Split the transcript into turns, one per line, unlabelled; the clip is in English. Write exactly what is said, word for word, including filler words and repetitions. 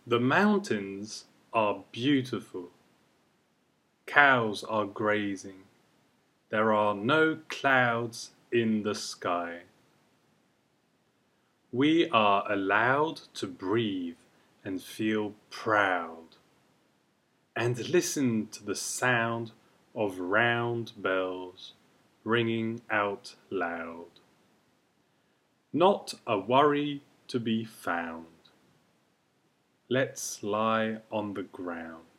The mountains are beautiful. Cows are grazing. There are no clouds in the sky. We are allowed to breathe and feel proud, and listen to the sound of round bells ringing out loud. Not a worry to be found. Let's lie on the ground.